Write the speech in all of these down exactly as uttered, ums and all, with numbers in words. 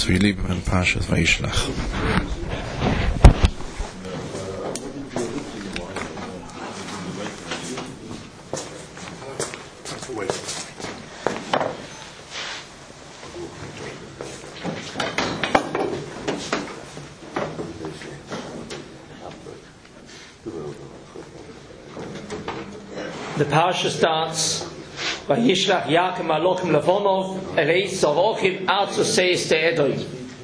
So we leave in Parshas Vayishlach. The parsha starts by Yishlach Yaakov Malachim Lefonov Ereis Savochim Arzu Seis Te'edoi.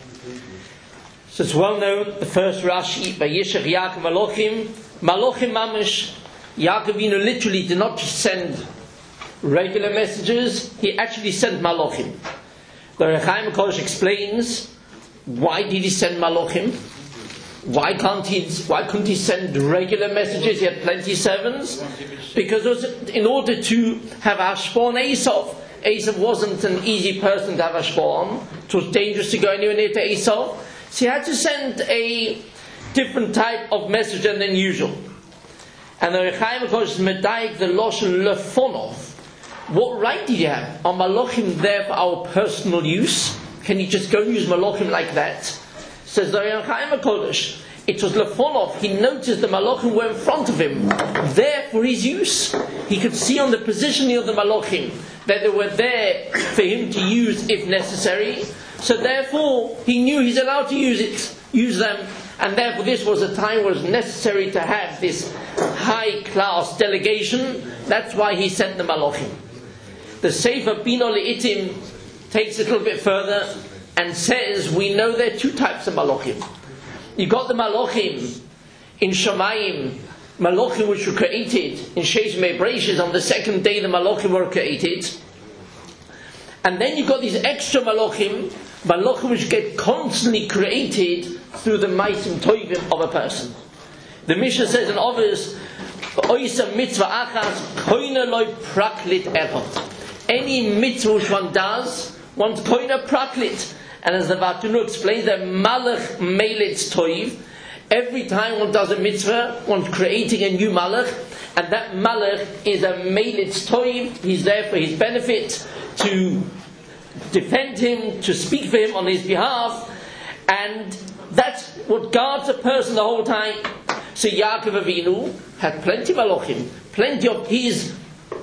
So it's well known, the first Rashi by Yishlach Yaakov Malachim Malachim Mamish. Yaakov Avinu literally did not just send regular messages, he actually sent Malachim. The Rechaim HaKodesh explains why did he send Malachim? Why can't he? Why couldn't he send regular messages? He had plenty of servants. Because it was in order to have hashpah on Esav. Esav wasn't an easy person to have hashpah on. It was dangerous to go anywhere near to Esav. So he had to send a different type of message than usual. And the Rechaim HaKodesh medaik the loshen lefonov. What right did he have? Are malachim there for our personal use? Can you just go and use malachim like that? Says the Rechaim HaKodesh, it was lefonov. He noticed the malachim were in front of him, there for his use. He could see on the positioning of the malachim that they were there for him to use if necessary. So therefore, he knew he's allowed to use it, use them, and therefore this was a time where it was necessary to have this high-class delegation. That's why he sent the malachim. The Sefer Bino Le'itim takes it a little bit further and says we know there are two types of malachim. You got the malachim in Shamayim, malachim which were created in Sheish Mei Breishis. On the second day the malachim were created, and then you got these extra malachim, malachim which get constantly created through the maisim toivim of a person. The Mishnah says in others, oisa mitzvah achas koina loy praklit echot. Any mitzvah which one does, one's koina praklit. And as the Vatunu explains, that malach melitz toiv, every time one does a mitzvah, one's creating a new malach, and that malach is a melitz toiv. He's there for his benefit, to defend him, to speak for him on his behalf, and that's what guards a person the whole time. So Yaakov Avinu had plenty of malachim, plenty of his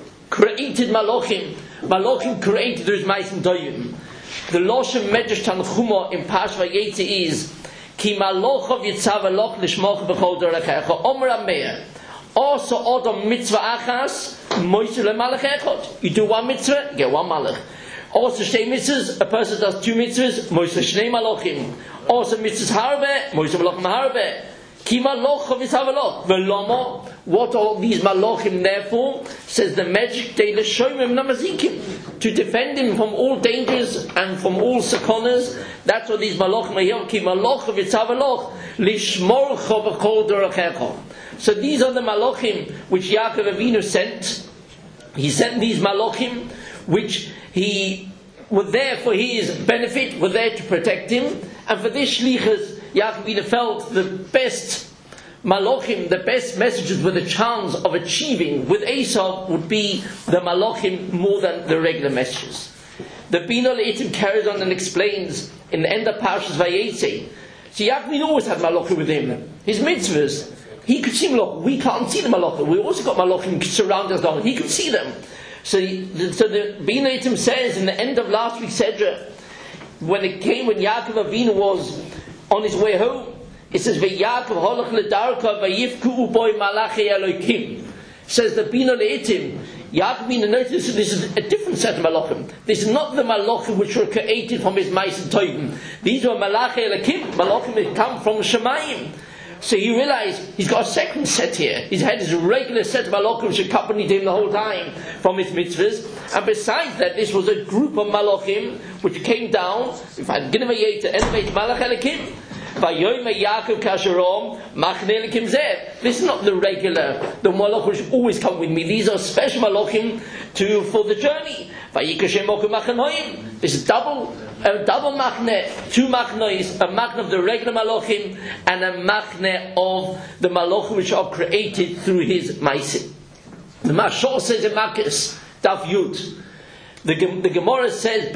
created malachim, malachim created through his ma'asim toivim. The Loshem Medrash Tanchuma in Parsha Vayetze is Ki Malochov Yitzav Eloch Lishmoch B'chol Derechecha Omer Ameir Also Odom Mitzvah Achas Moishe LeMalach Echot. You do one mitzvah, you get one malach. Also Shnei mitzvahs, a person does two mitzvahs, Moishe Shnei Malachim. Also mitzvahs Harbe, Moishe Malachim Harbe. Ki Malochov Yitzav Eloch Velomo. What are all these malachim there for? Says the magic day l'shoymim namazikim, to defend him from all dangers and from all sakonas. That's what these malachim are here. Ki malachim v'tzav eloch lishmor chavakol derachecha. So these are the malachim which Yaakov Avinu sent. He sent these malachim which he were there for his benefit, were there to protect him, and for this shlichus Yaakov Avinu felt the best malachim, the best messages with a chance of achieving with Esav would be the malachim more than the regular messages. The Bino Le'itim carries on and explains in the end of Parshas Vayetze. So Yaakov always had malachim with him. His mitzvahs, he could see malachim. We can't see the malachim. We also got malachim surrounding us. He could see them. So, the, so the Bino Le'itim says in the end of last week's Sedra, when it came, when Yaakov Avinu was on his way home, it says, "V'Yaakov holach ledarka v'yifku uboy malachi Elokim." Says the Bino Le'itim, Yaakov Avinu noticed this is a different set of malachim. This is not the malachim which were created from his ma'asim toivim. These were malachi Elokim, malachim that come from Shemayim. So he realized he's got a second set here. He's had his regular set of malachim which accompanied him the whole time from his mitzvahs. And besides that, this was a group of malachim which came down. If I didn't to elevate malach Elokim. This is not the regular, the malach which always come with me. These are special malachim to for the journey. This is double, a double machne, two machnes, a machne of the regular malachim and a machne of the malachim which are created through his ma'asim. The Mashal says in Makis, Daf Yud, The, the Gemara says,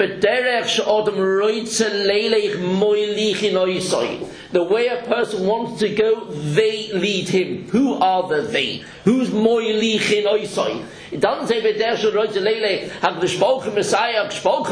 the way a person wants to go, they lead him. Who are the they? Who's moilich in oisoi? It doesn't say Messiah,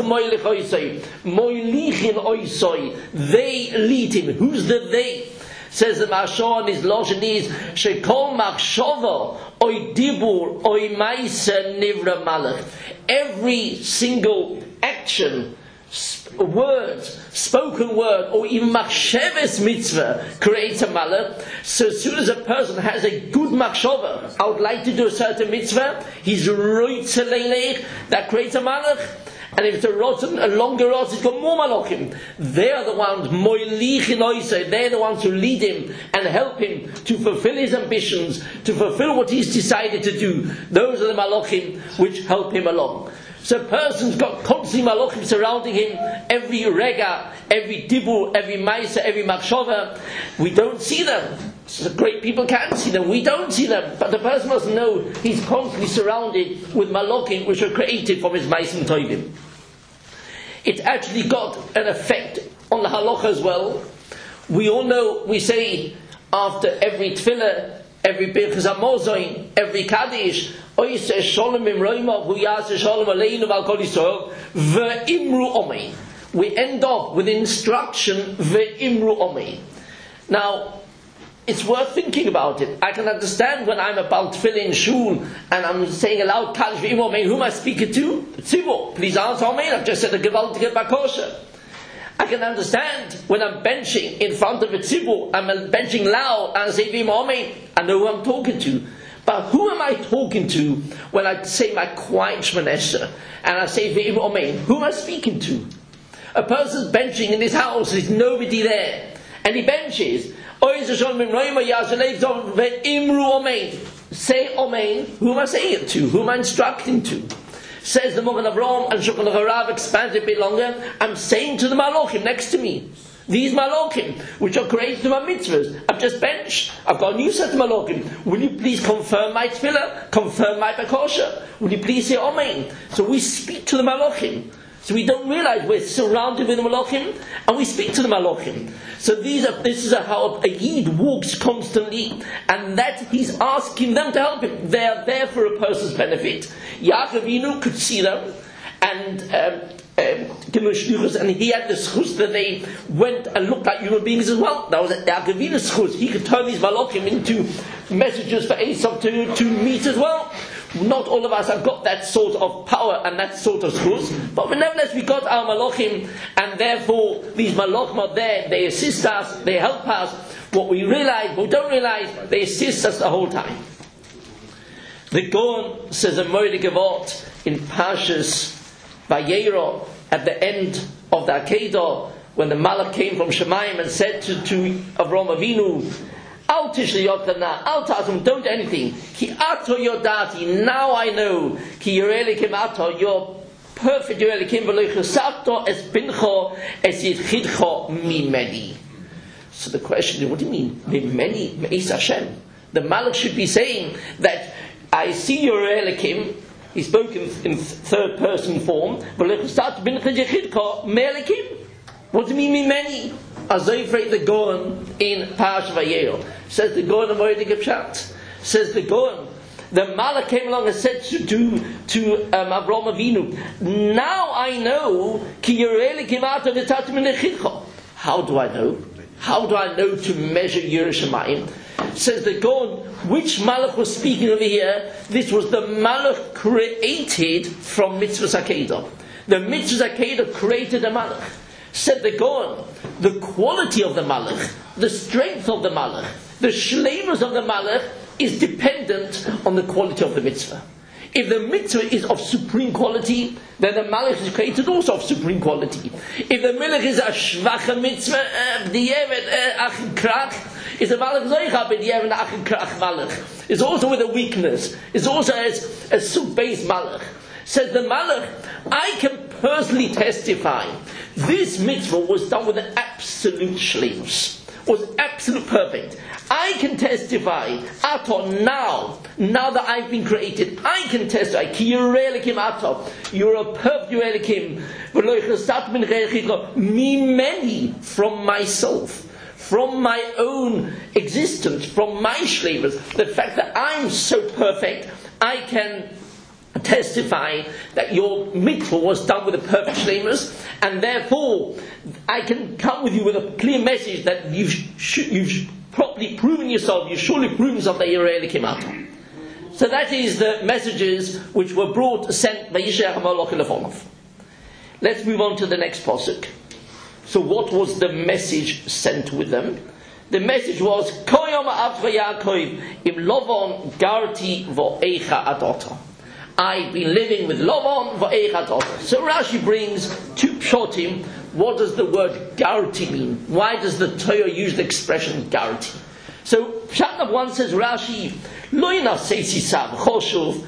moilich in oisoi. They lead him. Who's the they? Says the Mashon, his Lashon is Shekol Machshava Oy Dibur Oy Maisa Nivra Malach. Every single action, sp- word, spoken word, or even Machsheves mitzvah creates a malach. So as soon as a person has a good machshava, I would like to do a certain mitzvah, he's roitz leilech, that creates a malach. And if it's a rotten, a longer rot, it's got more malachim. They are the ones, moilichin oisei, they're the ones who lead him and help him to fulfill his ambitions, to fulfill what he's decided to do. Those are the malachim which help him along. So a person's got constantly malachim surrounding him, every rega, every dibur, every maisa, every machshava. We don't see them. So great people can see them, we don't see them. But the person must know he's constantly surrounded with malachim which are created from his maisim toivim. It actually got an effect on the halacha as well. We all know, we say after every tefillah, every birchas hamozoin, every kaddish, oiseh shalom imroimah hu yaseh shalom aleinu v'al kol Yisrael ve'imru omei. We end off with instruction ve'imru omei. Now, it's worth thinking about it. I can understand when I'm about tefillah shul and I'm saying aloud kaddish ve'imru omei. Who am I speaking to? Tzivur. Please answer amen. I've just said a gewaltige bakosha. I can understand when I'm benching in front of a tzibur, I'm benching loud and I say ve'imru omei. I know who I'm talking to. But who am I talking to when I say my quiet Shemona Esrei and I say ve'imru omei? Who am I speaking to? A person's benching in his house, there's nobody there, and he benches. Say Omein. Who am I saying it to? Who am I instructing to? Says the Mogen Avraham, and Shulchan Harav expands it a bit longer. I'm saying to the Malachim next to me, these Malachim, which are created to my mitzvahs, I've just benched. I've got a new set of Malachim. Will you please confirm my tefillah? Confirm my bakosha? Will you please say Amen? So we speak to the Malachim. So we don't realize we're surrounded with the Malachim, and we speak to the Malachim. So these are, this is how a Yid walks constantly, and that he's asking them to help him. They are there for a person's benefit. Yaakov Avinu could see them, and um, um, and he had the schus that they went and looked like human beings as well. That was Yaakov Avinu's schus. He could turn these Malachim into messengers for Esav to, to meet as well. Not all of us have got that sort of power and that sort of schus, but nevertheless we got our malachim, and therefore these malachim are there, they assist us, they help us. What we realize, what we don't realize, they assist us the whole time. The Gaon says a Moed Gevot in Parshas Vayera at the end of the Akedah, when the Malach came from Shemayim and said to, to Avraham Avinu, Al tishli yotana, al ta'atum, don't do anything. Ki ato yodati, now I know. Ki yorelikim ato, you're perfect yorelikim, v'lo yichasato es bincho, es yitchidcho mimeni. So the question is, what do you mean? Mimeni, me'is Hashem. The Malach should be saying that I see yorelikim, he spoke in, in third person form, v'lo yichasato bincho yitchidcho me'elikim. What do you mean mimeni? As they phrase the Gaon in Parshas Vayera. Says the Gaon of Moed Gepshat. Says the Gaon, the Malach came along and said to to, to um, Avraham Avinu, now I know ki yorei kimato v'tatim nechidcha. How do I know? How do I know to measure Yerushalayim? Says the Gaon, which Malach was speaking over here? This was the Malach created from Mitzvahs Akedah. The Mitzvahs Akedah created the Malach. Said the Gaon, the quality of the Malach, the strength of the Malach, the shleimus of the Malach is dependent on the quality of the mitzvah. If the mitzvah is of supreme quality, then the Malach is created also of supreme quality. If the Malach is a shvacha mitzvah, b'diavad achin krach, is a Malach zoicha b'diavad achin krach Malach. It's also with a weakness. It's also as a soup-based Malach. Says the Malach, I can personally testify, this mitzvah was done with an absolute shleimus, was absolute perfect. I can testify, Ato, now, now that I've been created, I can testify, Ki Yireh Elokim Ato, you're a perfect Yireh Elokim, me many from myself, from my own existence, from my shleimus, the fact that I'm so perfect, I can testify that your mitzvah was done with a perfect shleimus, and therefore I can come with you with a clear message that you've, sh- you've properly proven yourself, you've surely proven yourself that you're Yireh Elokim Ato. So that is the messages which were brought, sent by Yishlach HaMalach Lefonov. Let's move on to the next pasuk. So what was the message sent with them? The message was, Koyom Avcha Yaakov im Lovon garti vo'echa adota. I've been living with Lovon vo'echa adota. So Rashi brings two pshotim. What does the word garti mean? Why does the Torah use the expression garti? So pshat number one says Rashi, Lo yinasei sisav choshuv.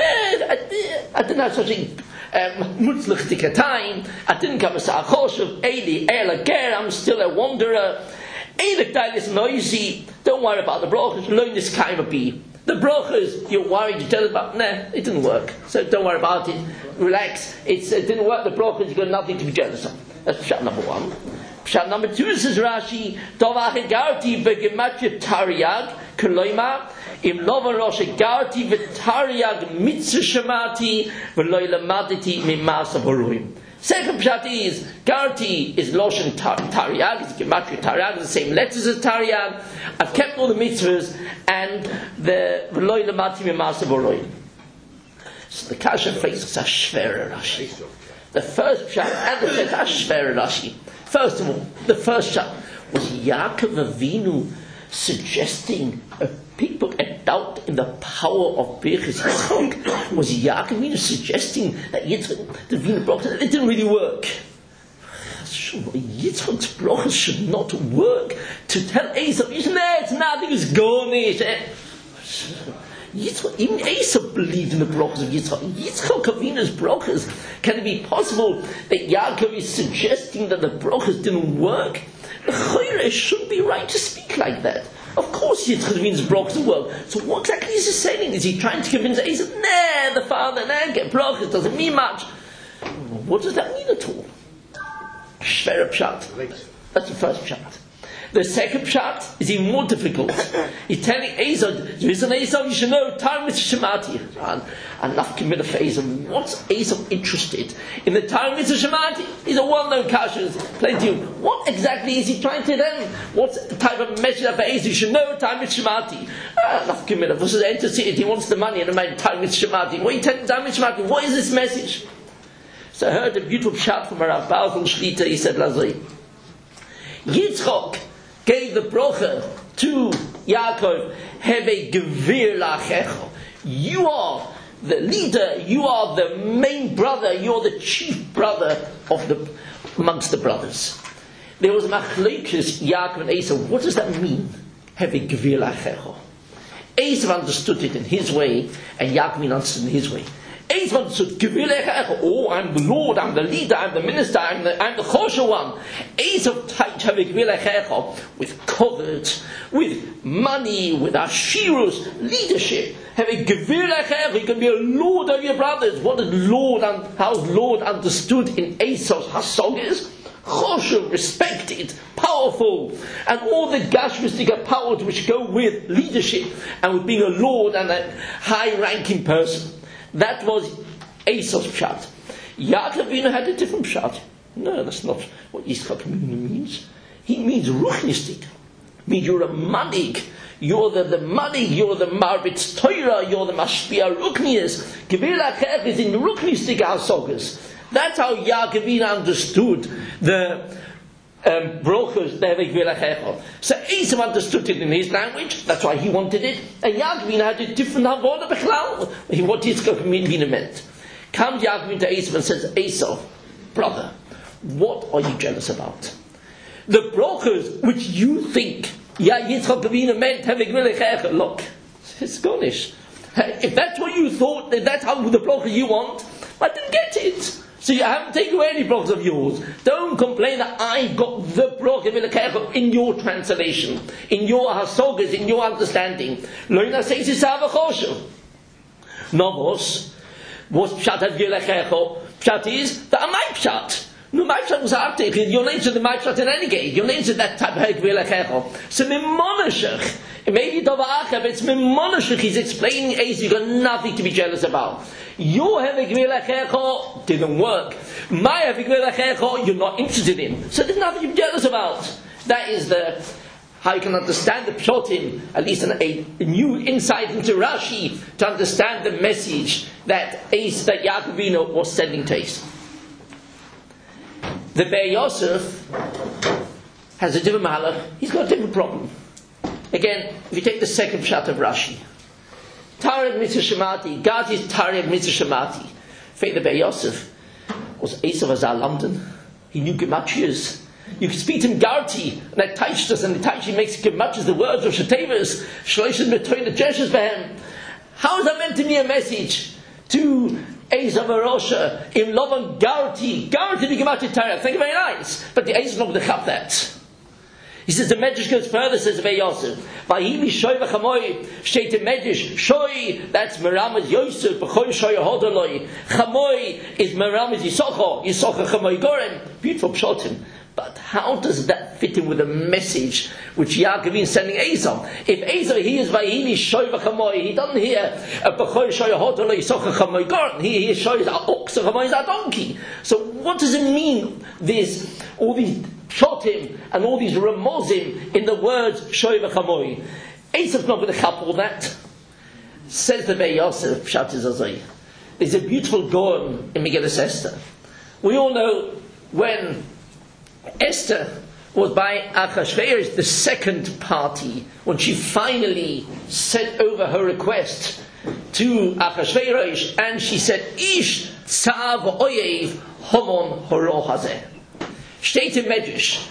I didn't have such a mutzlich dikatayim. I didn't come as a choshuv. Eli ela ger. I'm still a wanderer. Eilik dailis noisy. Don't worry about the brachas. Learn this kind of be. The brachas you're worried. You tell us about. Nah, it didn't work. So don't worry about it. Relax. It's, it didn't work. The brachas you got nothing to be jealous of. That's pshat number one. Pshat number two says Rashi, Dovach egarti begematya tariag koloima im lova rosh egarti v'tariag mitzvah shemati v'loy lamaditi mimasa boruim. Second pshat is garti is loshen tar- tariag, it's gematria tariag, the same letters as tariag. I've kept all the mitzvahs and the v'loy lamaditi mimasa boruim. So the kasha phrase is a shvera Rashi. The first pshat and the second shvera Rashi. First of all, the first shot was Yaakov Avinu suggesting a people a doubt in the power of Birchas Yitzchak. Was Yaakov Avinu suggesting that Yitzchak, the Avinu broke it? It didn't really work. Yitzchak's brachas should not work. To tell Esav, it's nothing, it's garnish. Yitzchak, even Esav believed in the brachas of Yitzchak. Yitzchak Avinu's brachas. Can it be possible that Yaakov is suggesting that the brachas didn't work? The Chayre shouldn't be right to speak like that. Of course Yitzchak Avinu's brachas work. So what exactly is he saying? Is he trying to convince Esav? Nah, the father, nah, get brachas doesn't mean much. What does that mean at all? Shvera pshat. That's the first pshat. The second pshat is even more difficult. He's telling Esav, there is an Esav, you should know, time with Shemati. And enough committed for Esav. What's Esav interested in the time with Shemati? He's a well-known kasher, plenty of. What exactly is he trying to tell him? What type of message for Esav? You should know, time with Shemati. Ah, enough committed. This is interceded. He wants the money and the man, time with Shemati. What are you telling time with Shemati? What is this message? So I heard a beautiful pshat from Rav Baruch Shlita. He said, Lazoi, Yitzchok gave the bracha to Yaakov, have a gevir lachecho. You are the leader, you are the main brother, you are the chief brother of the amongst the brothers. There was machlekes Yaakov and Esav. What does that mean? Have a gevir lachecho. Esav understood it in his way, and Yaakov understood it in his way. Esav understood, gevir lachecho. Oh, I'm the Lord, I'm the leader, I'm the minister, I'm the, I'm the chosher one. Esav typed have a gevir lachecho with covert, with money, with ashirus, leadership. Have a gevir lachecho. You can be a lord of your brothers. What did Lord and how Lord understood in Esav's hasogas? Choshev, respected, powerful, and all the gashmistic powers which go with leadership and with being a lord and a high-ranking person. That was Esav's pshat. Yaakov Avinu had a different pshat. No, that's not what Yitzchak Avinu means. He means ruchnistic. Means you're a manig. You're the, the manig. You're the marbitz Torah. You're the mashpia ruknias. Gevir lachecho is in ruchnistic hasogas. That's how Yaakov Avinu understood the um, brachos, the gevir lachecho. So Esav understood it in his language. That's why he wanted it. And Yaakov Avinu had a different avodah b'chlal. What Yitzchak Avinu meant. Comes Yaakov Avinu to Esav and says, Esav, brother, what are you jealous about? The brachos which you think yeah, Yitzchak Avinu meant have a gevir lachecho. Look, it's garnish. If that's what you thought, if that's how the brachos you want, I didn't get it. So you haven't taken away any brachas of yours. Don't complain that I got the bracha v'lekecha in your translation, in your hasogas, in your understanding. Lo yinasei sisav v'choshev. Novos, what's pshat of v'lekecha? Pshat is the amay pshat. No, my pshat was artig. Your name's the my pshat in any case. Your name's that type of v'lekecha. So mimonashach. Maybe Dova'achav, it's Mimonashach, he's explaining Eis, you've got nothing to be jealous about. Your Hevek V'lechecho didn't work. My Hevek V'lechecho, you're not interested in. So there's nothing to be jealous about. That is the, how you can understand the Pshotim, at least an, a, a new insight into Rashi, to understand the message that Eis, that Yaakov Avinu was sending to Eis. The Be'er Yosef has a different malach, he's got a different problem. Again, if you take the second pshat of Rashi, Tarek Mitzvah Shemati, God is Tarek Mitzvah Shemati. Faith the Be'er Yosef was Esav Azar London. He knew Gematrias. You could speak to him Garti, and that teaches us, and the Taichi makes Gematrias the words of Shetevas, Shloishes Metoin the Jeshes Behem. How is that meant to be a message to Esav Arosha, Im Lovan Garti, Garti be Gematria Tarek? Thank you, very nice. But the Esav is not going to have that. He says the Medrash goes further, says Be'er Yosef. Vayili shoy v'chamoy, shteit Medrash, shoy, that's Meramez Yosef, b'choy shoy hodoloi. Chamoy is Meramez Yisocho, Yisocho chamoy goren. Beautiful pshotim. But how does that fit in with the message which Yaakov is sending Esau? If Esau hears Vayili shoy v'chamoy, he doesn't hear b'choy shoy hodoloi, Yisocho chamoy goren. He hears shoy is our ox, so chamoy is our donkey. So what does it mean, this, all these Shotim and all these remozim in the words Shoy v'chamoy? Esav's not going to help all that. Says the Be'er Yosef, Pshat is Azay. There's a beautiful Gaon in Megillas Esther. We all know when Esther was by Achashverosh, the second party, when she finally sent over her request to Achashverosh, and she said, Ish tzav oyev homon horo hazeh. Shteit in Medrash,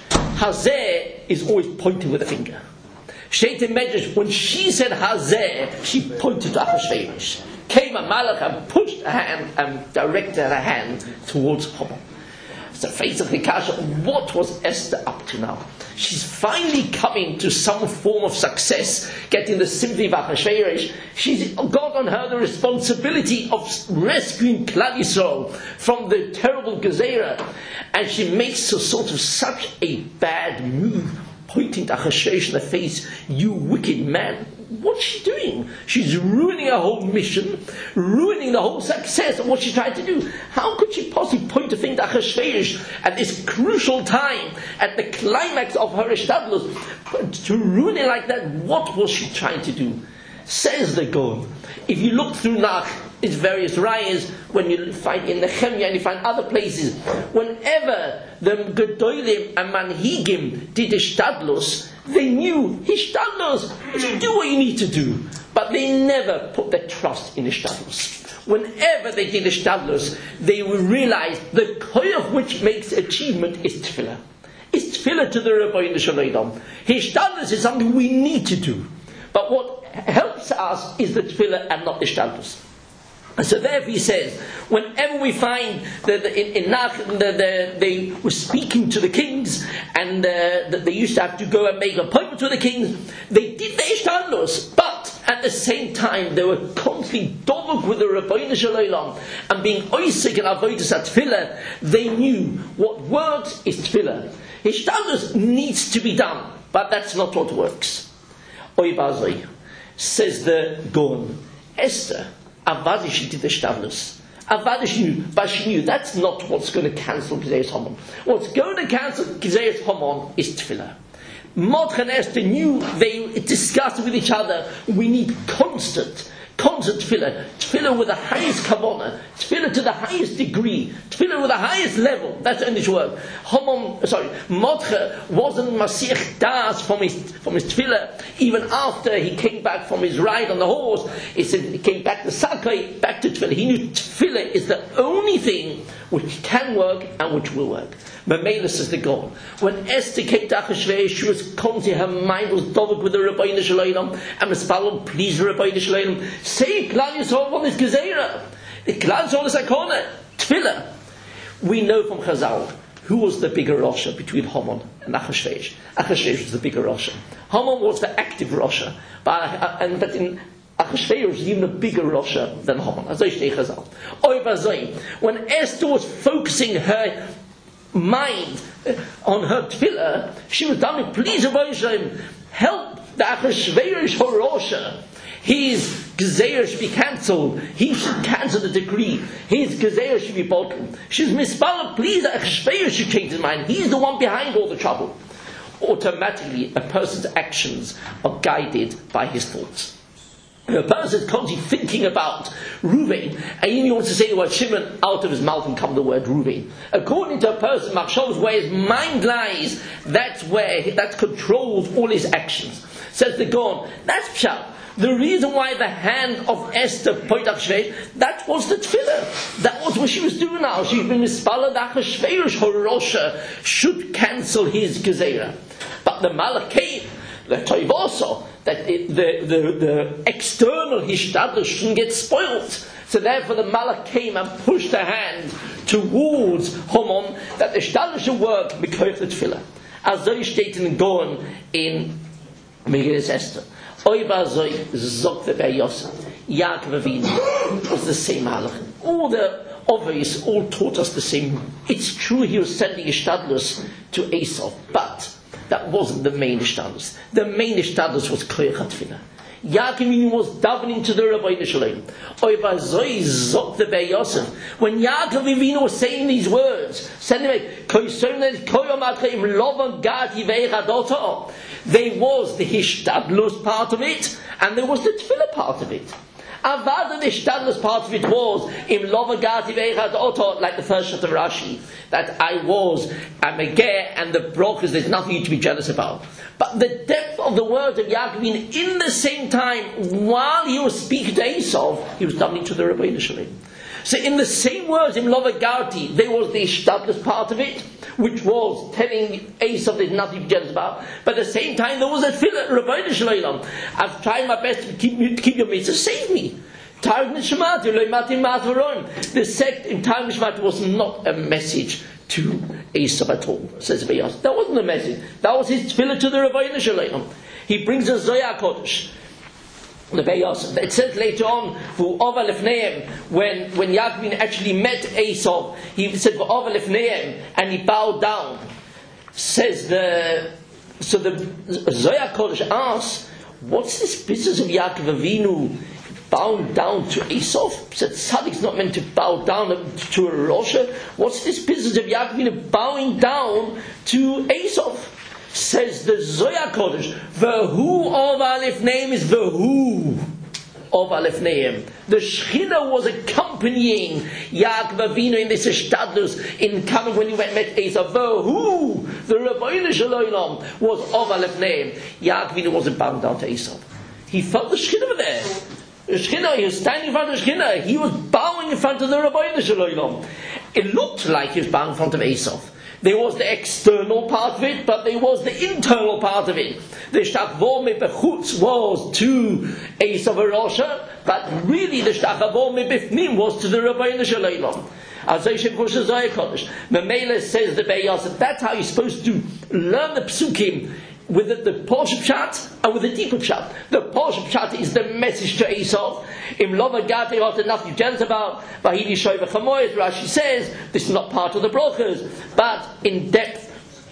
Hazeh is always pointing with a finger. Shteit in Medrash, when she said Hazeh, she pointed to Achashverosh. Came a malach and pushed her hand and directed her hand towards Haman. It's the face of the kasha. What was Esther up to now? She's finally coming to some form of success, getting the sympathy of Achashverosh. She's got on her the responsibility of rescuing Klal Yisrael from the terrible Gezerah, and she makes a sort of such a bad move, pointing to Achashverosh in the face, "You wicked man." What's she doing? She's ruining her whole mission, ruining the whole success of what she's trying to do. How could she possibly point a finger to Achashverosh at this crucial time, at the climax of her Ishtadlus, to ruin it like that? What was she trying to do? Says the Gaon. If you look through Nach, its various rayas, when you find in Nehemiah and you find other places, whenever the Gedolim and Manhigim did Ishtadlus, they knew Ishtadlus, you do what you need to do, but they never put their trust in Ishtadlus. Whenever they did Ishtadlus, they would realize the koyach which makes achievement is tefillah. It's tefillah to the Rebbeinu Shalom. Ishtadlus is something we need to do, but what helps us is the tefillah and not Ishtadlus. And so therefore he says, whenever we find that in, in Nach, the, the, they were speaking to the kings, and uh, that they used to have to go and make appointments with the kings, they did the Ishtadlus, but at the same time they were constantly dovuk with the Rebbeinu Shalom, and being oisik and avodas at tefillah, they knew what works is tefillah. Ishtadlus needs to be done, but that's not what works. Oy bazoi, says the Gaon, Esther, Avadi she did the Ishtadlus. Avadi she knew, but she knew that's not what's going to cancel Gezeres Haman. What's going to cancel Gezeres Haman is tefillah. Mordechai and Esther knew, they discussed with each other, we need constant, constant tefillah. Tefillah with the highest kavanah, tefillah to the highest degree, tefillah with the highest level. That's the English word. Haman, sorry, Mordechai wasn't Mashiach Das from his from his tefillah. Even after he came back from his ride on the horse, he said he came back to Sakai, back to tefillah. He knew tefillah is the only thing which can work and which will work. Mamela says the Gaon. When Esther came to Achashverosh, she was constantly, her mind was dovuk with the Rebbeinu Shalom, and Mispalon, please the Rebbeinu Shalom, save Klal Yisrael from this Gezerah. The Klal Yisrael is Akona, tefillah. We know from Chazal who was the bigger Rasha between Haman and Achashverosh. Achashverosh was the bigger Rasha. Haman was the active Rasha, but and but in Achashverosh was even a bigger Rasha than Haman. As I say Chazal. When Esther was focusing her mind on her tefillah, she was telling, please help the Achashverosh Rasha. His gezeira should be cancelled. He should cancel the decree. His gezeira should be bottled. She's mispalled. Please, Achashverosh should change his mind. He's the one behind all the trouble. Automatically, a person's actions are guided by his thoughts. If a person is constantly thinking about Ruvain, and he wants to say the word Shimon, out of his mouth and come the word Ruvain. According to a person, Machshavos, where his mind lies, that's where that controls all his actions. Says the Gaon, that's pshat. The reason why the hand of Esther pointed Achashverosh, that was the tefillah. That was what she was doing now. She'd been mispalled that Achashverosh, her Rasha, should cancel his gezeira. But the Malach came, the Toiv also, that it, the, the, the external hishtadlus shouldn't get spoiled. So therefore the Malach came and pushed her hand towards Haman, that the hishtadlus should work because of the tefillah. As though stated in Gaon in Megillas Esther. Oibazoi zok the Be'er Yosef, Yaakov Avinu was the same halach. All the obvious all taught us the same. It's true he was sending Ishtadlus to Esau, but that wasn't the main Ishtadlus. The main Ishtadlus was Koyach HaTfilah. Yaakov Avinu was davening to the Rabbeinu Shalom. Oibazoi zok the Be'er Yosef. When Yaakov Avinu was saying these words, sending me Koysonet Koyom Atreim Lovan Gati Ve'echadotah. There was the Hishtadlus part of it, and there was the Tefillah part of it. Avada, the Hishtadlus part of it was Im Lovagati Ve'echad Oto, like the first shot of Rashi, that I was a Megeh, and the brachas, there's nothing to be jealous about. But the depth of the words of Yaakov, in the same time, while he was speaking to Esau, he was davening to the Rabbeinu Shalom. So in the same words, in Lovagati, there was the Hishtadlus part of it, which was telling Esau there's nothing to be jealous about. But at the same time, there was a tefillah, Rabbeinu Shalom. I've tried my best to keep, to keep your mitzvah, save me. The sect in Targum Shemati was not a message to Esau at all, says Beyaz. That wasn't a message. That was his tefillah to the Rabbeinu Shalom. He brings a Zohar Kodesh. It says later on, V'ova lefneim, when when Yaakov actually met Esau, he said V'ova lefneim, and he bowed down. Says the so the Zohar Kodesh asks, what's this business of Yaakov Avinu bowing down to Esau? Said Tzadik's not meant to bow down to a Rasha. What's this business of Yaakov Avinu bowing down to Esau? Says the Zohar Kodesh, V'hu of Aleph name is V'hu of Aleph name. The Shechina was accompanying Yaakov Avinu in this Ishtadlus in coming when he went met Esau. V'hu, the Rabbeinu Shalom, was of Aleph name. Yaakov Avinu wasn't bowing down to Esau. He felt the Shechina over there. The Shechina, he was standing in front of the Shechina. He was bowing in front of the Rabbeinu Shalom. It looked like he was bowing in front of Esau. There was the external part of it, but there was the internal part of it. The Shtachvor Mebechutz was to Esau Rasha, but really the Shtachvor Mebifnim was to the Rabbeinu Shalom. As Hashem Kosher Zohar Kodesh, Memele says the Beyaz, that's how you're supposed to learn the Psukim, with the, the Porsche Pshat and with the deeper Pshat. The Porsche Pshat is the message to Esau. Im Lova Gati Hot nothing jealous about. Vahidi Shoy V'chamoyes, Rashi says, this is not part of the brachas. But in depth,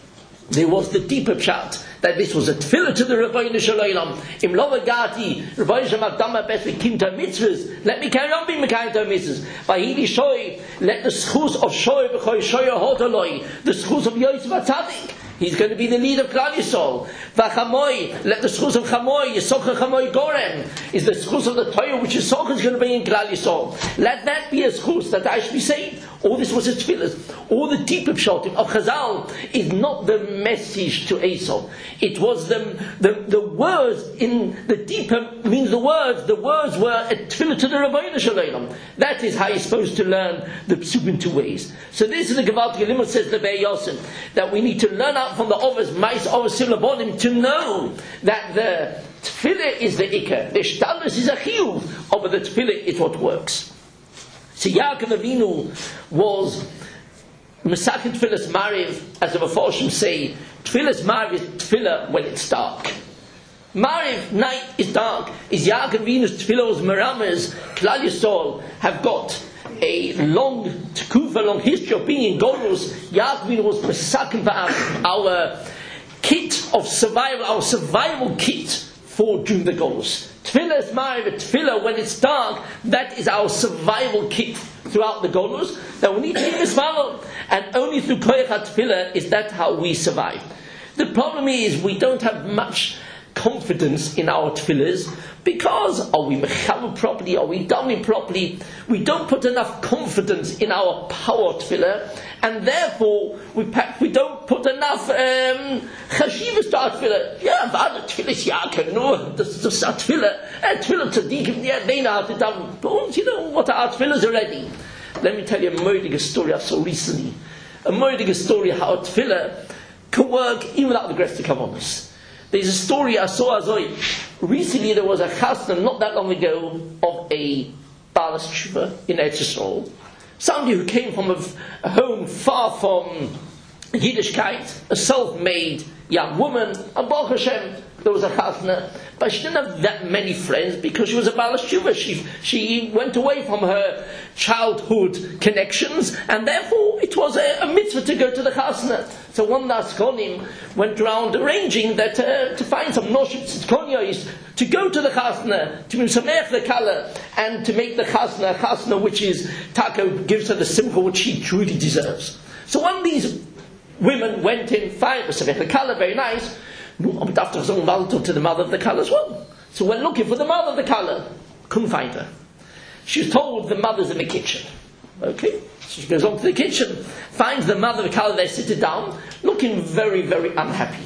there was the deeper Pshat, that this was a tefillah to the Rabbeinu Shalom. Im Lova Gati, Rabbeinu Shalom have done my best with Kim Mitzvahs. Let me carry on being Mekayim Mitzvahs. Vahidi Shoy, let the schus of Shoy V'choy Shoy Hotoloi, the schus of Yosef HaTzadik, he's going to be the leader of Klal Yisrael. V'chamoy, let the schus of Chamoy, Yisokha Chamoy Gorem, is the schus of the Torah which Yisokha is going to be in Klal Yisrael. Let that be a schus that I should be saved. All this was a tefillah. All the deeper pshatim of Chazal is not the message to Esau. It was the, the, the words in the deeper, means the words, the words were a tefillah to the Rabbeinu Shalom. That is how you're supposed to learn the psuk in two ways. So this is the Gevaldik Limud, says the Be'er Yosef, that we need to learn out from the Overs, Mais Overs Silabonim, to know that the tefillah is the ikar. The shtalus is a chiyuv, but the tefillah is what works. So Yaakov Avinu was Mesachet Tfilas Mariv, as the Meforshim say, Tfilas Mariv is Tfilah when it's dark. Mariv, night is dark, is Yaakov Avinu's Tfilos Merames, Klal Yisrael have got a long tekufa, long history of being in Golus. Yaakov Avinu was Mesachet Ba'am, our kit of survival, our survival kit for during the Golus. Tfilah is Mariv, Tfilah when it's dark, that is our survival kit throughout the Golus. That we need to be misvalel, and only through Koyach HaTfilah is that how we survive. The problem is we don't have much confidence in our tefillahs because are we mechaber properly, are we davening properly? We don't put enough confidence in our power tefillah, and therefore we pack, we don't put enough chashivas to our tefillah. Yeah, but tefillah is yaakov, no, this is our tefillah, and tefillah tzaddikim, yeah, they know how to daven. But you know what our tefillahs already. Let me tell you a murdiga story I saw recently. A murdiga story how a tefillah can work even without the greatest kavanos. There's a story I saw Azoi. Recently there was a chasna not that long ago of a Balas Tshuva in Eretz Yisrael. Somebody who came from a, a home far from Yiddishkeit, a self-made young woman, and Baruch Hashem, there was a chasna, but she didn't have that many friends because she was a Balas Tshuva. She, she went away from her childhood connections, and therefore it was a, a mitzvah to go to the chasna. So one Naskonim went around arranging that uh, to find some noshim tzidkonios to go to the chasna, to misamech the kala, and to make the chasna a chasna which is Taco gives her the simcha which she truly deserves. So one of these women went in, fine, misamech the kala, very nice. After some malto to the mother of the kala as well. So we're looking for the mother of the kala, couldn't find her. She was told the mother's in the kitchen. Okay, so she goes on to the kitchen, finds the mother of the kala there sitting down, looking very, very unhappy.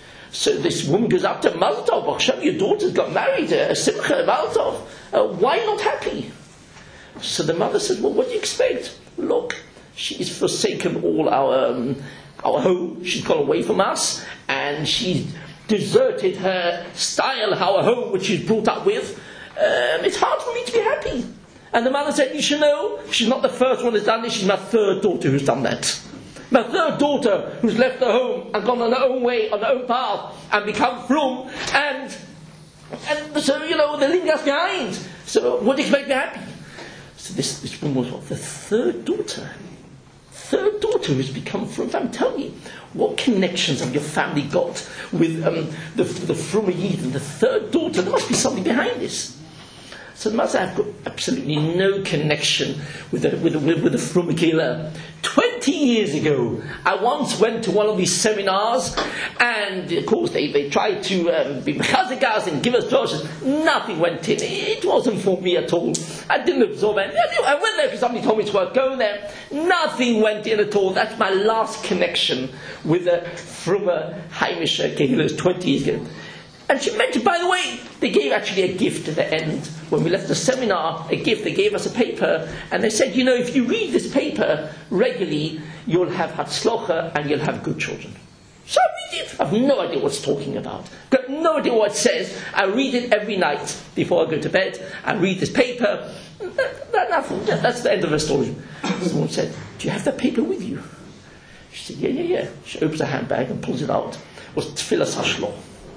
So this woman goes up to Mazel Tov, Baruch your daughter's got married, a simcha, Mazel Tov. Uh, why not happy? So the mother says, well, what do you expect? Look, she's forsaken all our um, our home, she's gone away from us, and she's deserted her style, our home, which she's brought up with. Um, it's hard for me to be happy. And the mother said, you should know, she's not the first one who's done this, she's my third daughter who's done that. My third daughter who's left her home and gone on her own way, on her own path, and become frum, and and so, you know, the lingas behind. So what do you expect me happy? So this, this woman was what, the third daughter? Third daughter who's become frum. I'm telling you, what connections have your family got with um, the, the frum Yid and the third daughter? There must be something behind this. So the mother have got absolutely no connection with the, with the, with the Frum Kehillah. Twenty years ago, I once went to one of these seminars, and of course they, they tried to um, be mechazikas and give us droshes. Nothing went in. It wasn't for me at all. I didn't absorb it. I went there because somebody told me it's worth going there. Nothing went in at all. That's my last connection with the Frum Haimish Kehillah twenty years ago. And she mentioned, by the way, they gave actually a gift at the end. When we left the seminar, a gift, they gave us a paper, and they said, you know, if you read this paper regularly, you'll have hatzlocha and you'll have good children. So I read it. I have no idea what it's talking about. Got no idea what it says. I read it every night before I go to bed. I read this paper. That, that, nothing. That's the end of the story. Someone said, do you have that paper with you? She said, yeah, yeah, yeah. She opens her handbag and pulls it out. It was Tfilas Hashlo.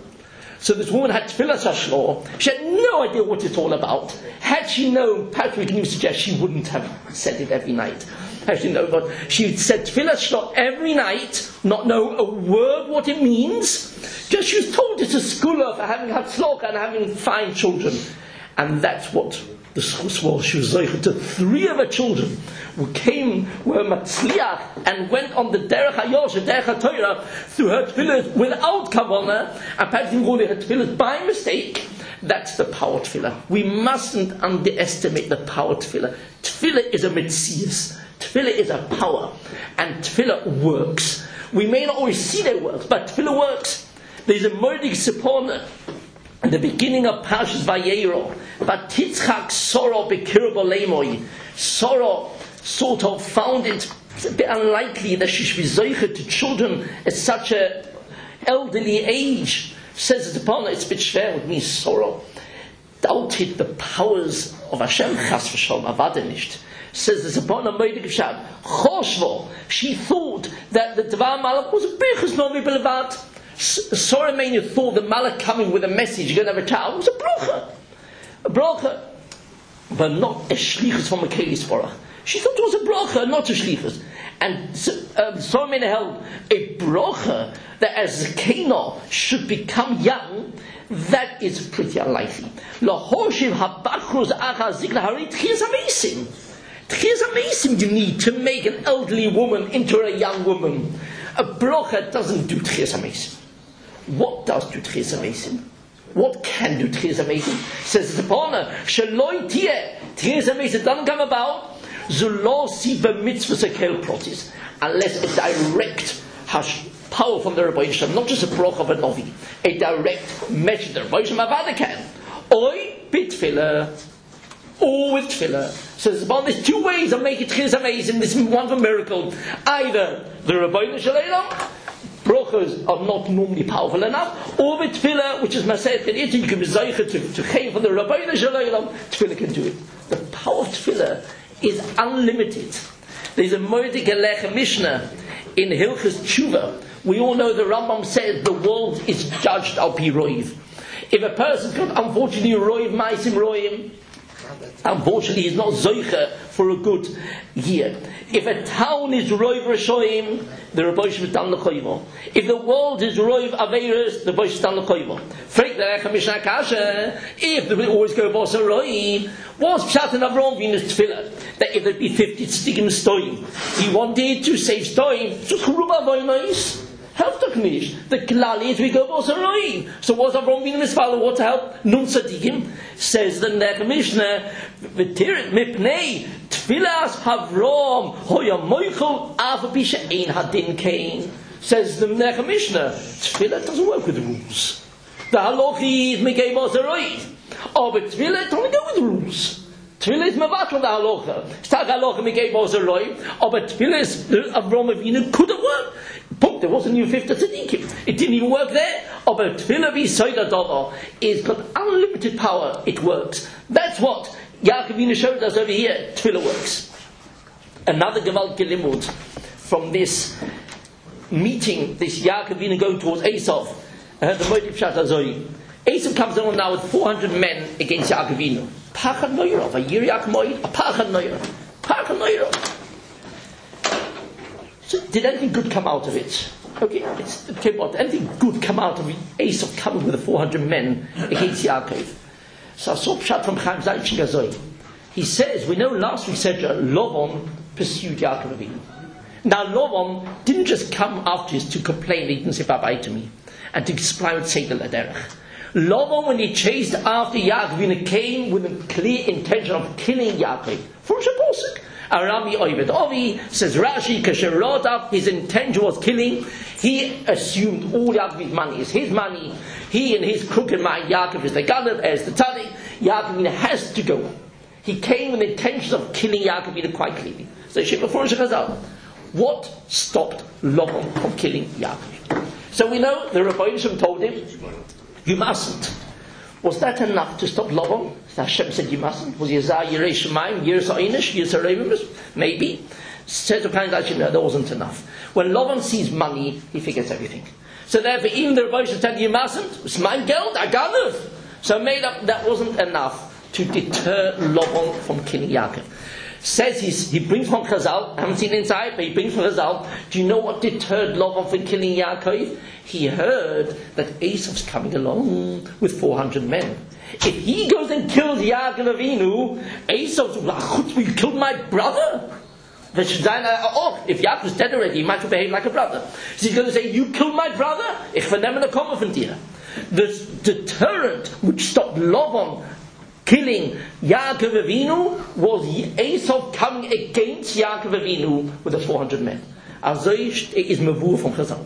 So this woman had Tfilas Hashlo. She had no idea what it's all about. Had she known, Patrick New suggests she wouldn't have said it every night. Had she known, but she said Tfilas Hashlo every night, not know a word what it means. Just she was told it's a school for having Hatzloch and having fine children. And that's what the schus was. She was zeicher to three of her children who came, were matzliach, and went on the derech hayosh, the derech haTorah, through her tefillah without kavanah, and perhaps even her tefillah by mistake. That's the power tefillah. We mustn't underestimate the power tefillah. Tefillah is a metzias. Tefillah is a power, and tefillah works. We may not always see that it works, but tefillah works. There's a modig sipon at the beginning of Parshas Vayero, but Titzchak Sorrow Bekirbo Leimoi. Sorrow sort of found it a bit unlikely that she should be zoicher to children at such a elderly age. Says it upon her, it's a bit schwer with me, sorrow. Doubted the powers of Hashem, chas v'shalom, avade nicht. Says the Sapona Moedik Pshat. Choshvo, she thought that the Dvar Malach was a Birchas Novi Belevat. Soromania thought the Malach coming with a message, you're going to have a child, was a Brocha. A Brocha. But not a Shlichus from a Kelis Forach. She thought it was a Brocha, not a Shlichus. And um, Soromania held a Brocha that as Zakena should become young, that is pretty unlikely. Lahoshiv habachrus achar zikna hari tchias hamesim. Tchias hamesim you need to make an elderly woman into a young woman. A brocha doesn't do tchias hamesim. What does do tchias hamesim? What can do tchias hamesim? Says the Sapona, shaloi tieh tchias hamesim doesn't come about zulo siva mitzvahs akel protis unless a direct hash. Power from the Rebbeinu Shalom, not just a broch of a novi, a direct message. The Rebbeinu Shalom Avada can, oi bitfiller, or with tefillah. So there's two ways of making tchias amazing. This is one for miracle. Either the Rebbeinu Shalom brochas are not normally powerful enough, or with tefillah, which is Masechet Kedushin, you can be zeicher to to chaim for the Rebbeinu Shalom. Tefillah can do it. The power of tefillah is unlimited. There's a Moedik Elech Mishnah in Hilchas Tshuva. We all know the Rambam says the world is judged al pi roiv. If a person's got unfortunately roiv ma'asim roim, unfortunately he's not zoicha for a good year. If a town is roiv rashoim, the Rebbeinu Shalom is done l'choyvo. If the world is roiv aveiros, the Rebbeinu Shalom is done l'choyvo. Freik the Recha Mishnah Kasha, if they always go boss a roiv, what's Pshat and Avram Venus Tefillah? That if there be fifty stigim stoim, he wanted to save stoim, just churuba voinois. Help the Knish. The Klali is we go boss a roiv. So what's Avram Venus Father? What to help? Nun tzadikim says the Recha Mishnah. V'tirit mipnei Tfilas Havrom Hoya Moichel Avapisha Ein Hadin Kain. Says the Recha Mishnah. Tfilah doesn't work with the rules. The halachi is Mikei Boss a roiv. Oh, but Tfilah don't go with the rules. Tfilah is mevatel the halacha. Stag halacha Mikei Boss a roiv. Oh, but Tfilah is Avram Avinu could have worked. Book, there wasn't even fifty tzaddikim. It didn't even work there. Oh, but Tfilah v'soida dava is got unlimited power. It works. That's what Yaakov Avinu showed us over here. Tfilah works. Another Gewalt Gelimud from this meeting, this Yaakov Avinu going towards Esav. I heard the Moedik Pshat Azoi. Esav comes on now with four hundred men against Yaakov Avinu. Pachad Noirov, a year Yaakov Moed, a Pachad Noirov, Pachad Noirov. So did anything good come out of it? Okay, it's, okay, what? Anything good come out of Esav coming with the four hundred men against Yaakov? So I saw Pshat from Chaim Zaitchik Azoi. He says, we know last week said Lovon pursued Yaakov Avinu. Now Lovon didn't just come after this to complain that he didn't say bye-bye to me and to explain what Seder Laderech. Lovon, when he chased after Yaakov Avinu, came with a clear intention of killing Yaakov. From Shaposik. Arami Oived Ovi, says Rashi, Kasherodav, his intention was killing. He assumed all Yaakov's money is his money. He and his crooked mind, Yaakov is the Gadav, as the Tzaddik. Yaakov has to go. He came with the intention of killing Yaakov quite clearly. So before Shechazal, what stopped Lovon from killing Yaakov? So we know the Rebbeinu Shalom told him, you mustn't. Was that enough to stop Lovon? Hashem said you mustn't. Was Yezah Yirei Shemaim, Yirsa Einish, Yirsa Revimus? Maybe. Says the Panagach, no, that wasn't enough. When Lovon sees money, he forgets everything. So therefore, even the Rebbeinu said you mustn't. It's my geld, I got it. So made up, that wasn't enough to deter Lovon from killing Yaakov. Says he's, he brings from Chazal, I haven't seen inside, but he brings from Chazal. Do you know what deterred Lovon from killing Yaakov? He heard that Esav's coming along with four hundred men. If he goes and kills Yaakov Avinu, Esav's like, you killed my brother? Oh, if Yaakov's dead already, he might have behaved like a brother. So he's going to say, you killed my brother? Ich vernehmen a komme von dir. The deterrent which stopped Lovon killing Yaakov Avinu was Esav coming against Yaakov Avinu with the four hundred men. Also is Mavur from Chazal.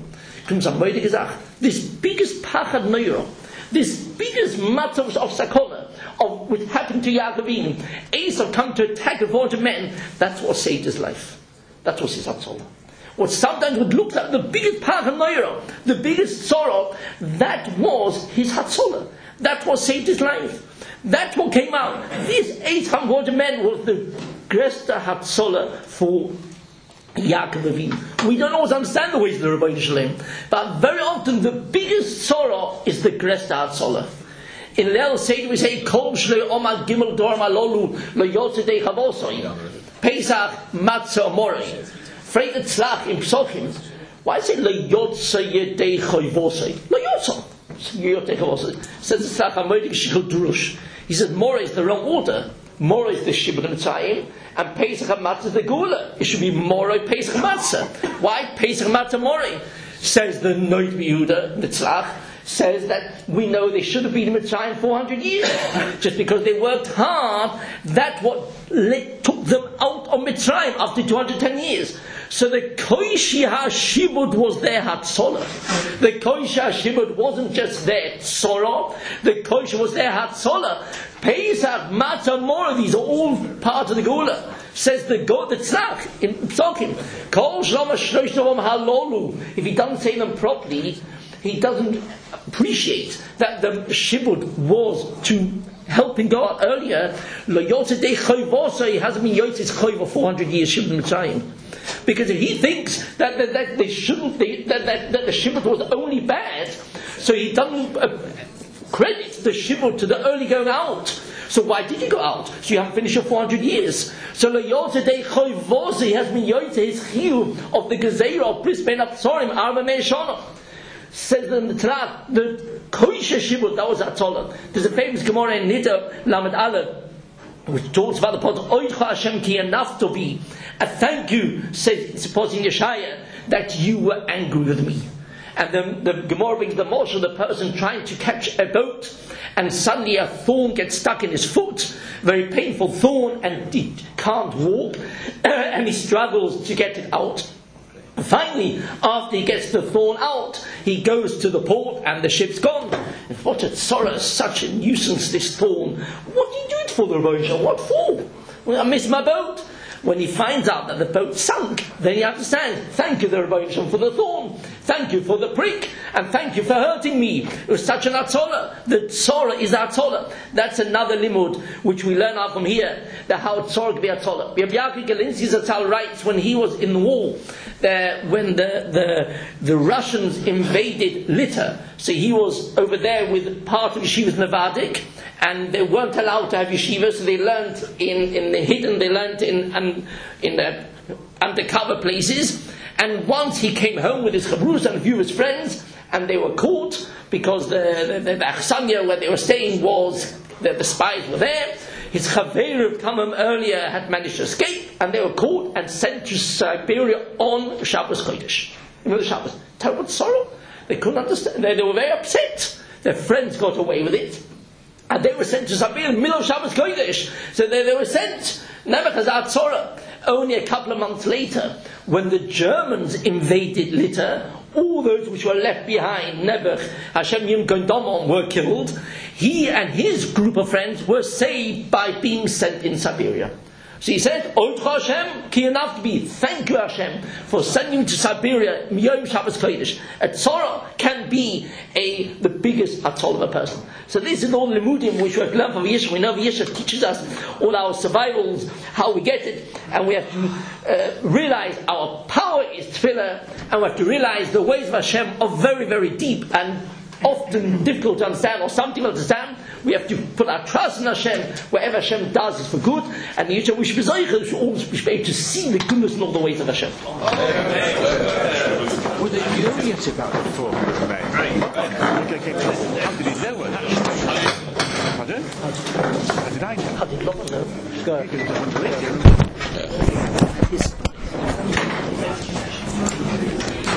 This biggest Pachad Neuro, this biggest matter of Sakona, of what happened to Yaakov Avinu, Esav come to attack the four hundred men, that's what saved his life. That was his Hatzol. What sometimes would look like the biggest Pachad Neuro, the biggest sorrow, that was his Hatzolah. That was saved his life. That's what came out. These eight hundred men was the gresta hatzola for Yaakov Avinu. We don't always understand the ways of the Rebbeinu Shalom, but very often the biggest sorrow is the gresta hatzola. In Leil Seder we say Kol Shlei Omar Gimel Dor Malolu Lo Yotze Dei Chavosoi Pesach Matzah Morei Freit Tzlach in Psochim. Why say Lo Yotze Dei Chavosoi? Lo Yotze Yotze Chavosoi. Says Tzlach Hamodik Shikol Durush. He said Morei is the wrong order. Morei is the Shibud Mitzrayim, and Pesach Matzah is the Gula. It should be Morei Pesach Matzah. Why Pesach Matzah Morei? Says the Noid Yehuda Tzlach. Says that we know they should have been in Mitzrayim four hundred years. Just because they worked hard, that's what let, took them out of Mitzrayim after two hundred ten years. So the Koishi HaShibud was their Hatzolah. The Koishi HaShibud wasn't just their Tzorah. The Koishi was their Hatzolah. Pesach, Matzah, Moreh, these are all part of the Gula. Says the God, the Tzlach, in Psokim, Kol Shlom HaShlosh Novam Halolu. If he doesn't say them properly, he doesn't appreciate that the Shibud was to help him go out earlier. Lo Yotze Dei Chavosoi, he hasn't been Yotzes Chayva four hundred years Shibud Mitzrayim. Because if he thinks that, that, that they shouldn't, they, that, that, that the Shibud was only bad, so he doesn't uh, credit the Shibud to the early going out. So why did you go out? So you haven't finished your four hundred years. So Lo Yotze Dei Chavosoi has been Yotzes his chiyuv of the Gezeira of Bris Ben Abtzorim Arba Mei Shana. Says in the Tanakh, the Koisha Shibud, that was Hatzolah. There's a famous Gemara in Nida Lamed Aleph, which talks about the point Oidcha Hashem ki enough to be a thank you, says supposing Yeshaya, that you were angry with me. And then the Gemara brings the morsel of the person trying to catch a boat, and suddenly a thorn gets stuck in his foot, very painful thorn, and he can't walk, and he struggles to get it out. Finally, after he gets the thorn out, he goes to the port and the ship's gone. And what a sorrow, such a nuisance, this thorn. What do you do it for, the Rebbeinu? What for? Well, I missed my boat. When he finds out that the boat sunk, then he understands. Thank you, the Rebbeinu, for the thorn. Thank you for the prick. And thank you for hurting me. It was such an atzola. The tzora is atzola. That's another limud which we learn out from here. That how tzora can be atzola. Rabbi Yaakov Galinsky Zatzal writes when he was in the war, that when the, the the Russians invaded Lita, so he was over there with part of Yeshivas Nevadik, and they weren't allowed to have yeshivas, so they learned in, in the hidden, they learned in um, in the undercover places. And once he came home with his chavrus and a few of his friends, and they were caught because the the, the, the achsanya where they were staying was that the spies were there. His chaver of come home earlier had managed to escape, and they were caught and sent to Siberia on Shabbos Kodesh. You know the Shabbos. Terrible sorrow. They couldn't understand. They, they were very upset. Their friends got away with it. And they were sent to Siberia in the middle of Shabbos Kodesh. So they, they were sent. Never Chazat Tzora. Only a couple of months later, when the Germans invaded Lita, all those which were left behind, Nebuch, Hashem Yim Gondomon, were killed. He and his group of friends were saved by being sent in Siberia. So he said, Oitcha Hashem, ki enough to be. Thank you, Hashem, for sending to Siberia Yom Shabbos Kodesh. A tzorah can be a the biggest atzol of a person. So this is all the limudim which we have learned from Yeshua. We know Yeshua teaches us all our survivals, how we get it, and we have to uh, realize our power is tefillah, and we have to realize the ways of Hashem are very, very deep and often difficult to understand, or something to understand. We have to put our trust in Hashem. Whatever Hashem does is for good, and we should be able to see the goodness and all the ways of Hashem. Well, you know yet about the form of May. How did he know it? Pardon? How did I know? How did Lot know?